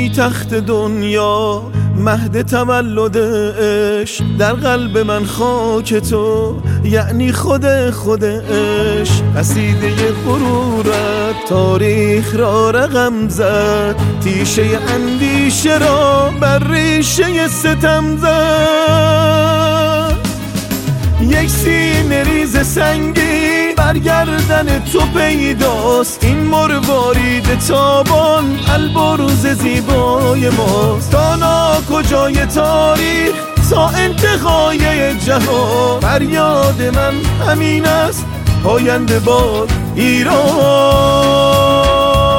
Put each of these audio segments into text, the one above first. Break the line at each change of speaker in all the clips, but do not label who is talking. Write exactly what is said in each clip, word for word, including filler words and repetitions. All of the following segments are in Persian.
توی تخت دنیا مهد تولدش، در قلب من خاک تو یعنی خود خودش. قصیده غرورت تاریخ را رقم زد، تیشه اندیشه را بر ریشه ستم زد. یک سینه ریز سنگی برگردن تو پیداست، این مروارید تابان البروز زیبای ماست. تا ناکجای تاریخ تا انتهای جهان، فریاد من همین است پاینده باد ایران.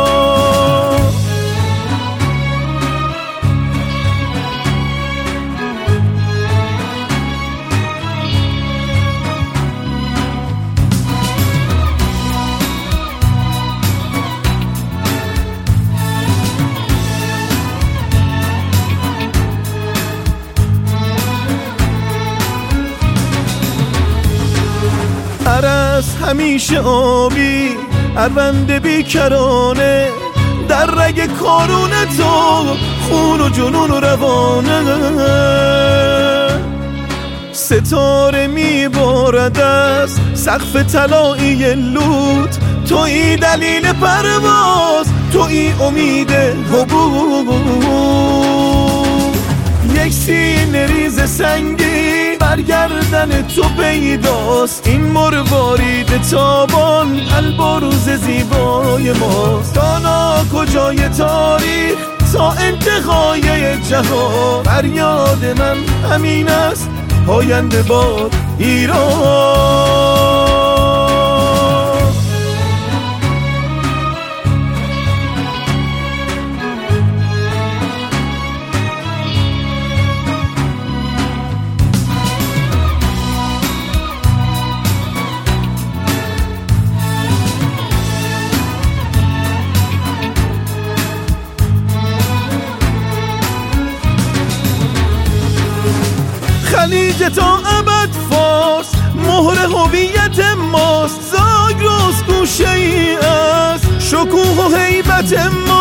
عرس همیشه آبی، اروند بیکرانه، در رگ کارون تو خون و جنون و روانه. ستاره میبارد از سقف طلایی لوت، تویی دلیل پرواز، تویی امید حبوب. یک سینه ریز سنگی برگردن تو پیداست، این مروارید تابان البروز زیبای ماست. تا ناکجای تاریخ تا انتهای جهان، فریاد من همین است پاینده باد ایران. خلیج تا ابد فارس مهر هویت ماست، زاگرس گوشه ای از شکوه و هیبت ما.